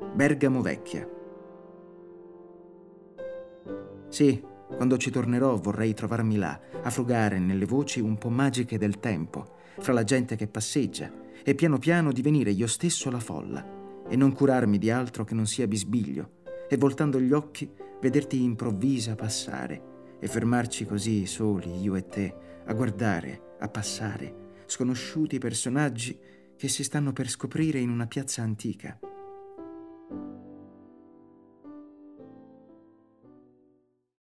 Bergamo Vecchia. Sì, quando ci tornerò vorrei trovarmi là, a frugare nelle voci un po' magiche del tempo, fra la gente che passeggia, e piano piano divenire io stesso la folla, e non curarmi di altro che non sia bisbiglio, e voltando gli occhi vederti improvvisa passare, e fermarci così soli, io e te, a guardare, a passare, sconosciuti personaggi che si stanno per scoprire in una piazza antica.